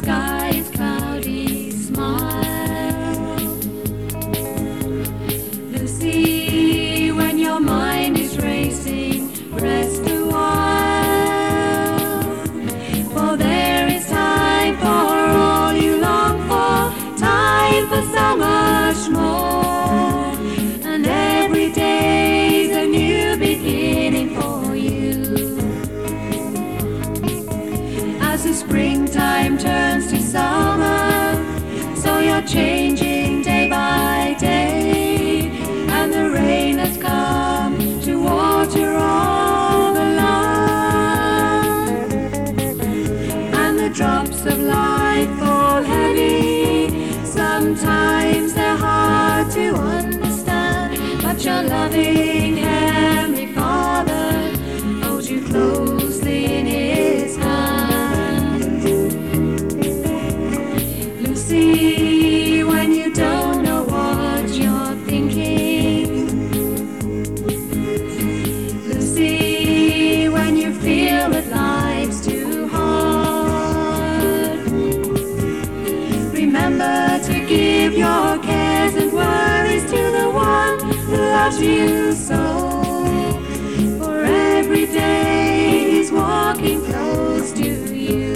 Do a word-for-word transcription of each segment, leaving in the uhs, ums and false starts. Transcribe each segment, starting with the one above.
sky is cloudy, smile. Lucy, when your mind is racing, rest a while. For there is time for all you long for, time for so much more. And every day's a new beginning for you. As the springtime turns to summer, so you're changing day by day, and the rain has come to water all the land, and the drops of light fall heavy. Sometimes they're hard to understand, but your loving Heavenly Father holds you closely in His hand. Lucy, when you don't know what you're thinking, Lucy, when you feel that life's too hard, remember to give your cares and worries to the one who loves you so. For every day He's walking close to you.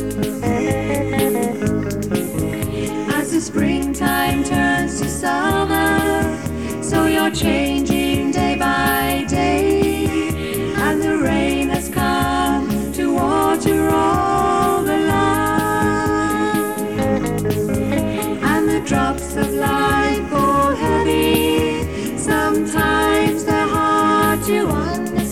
As the springtime turns to summer, so you're changing day by day, and the rain has come to water all the land, and the drops of light fall heavy. Sometimes they're hard to understand,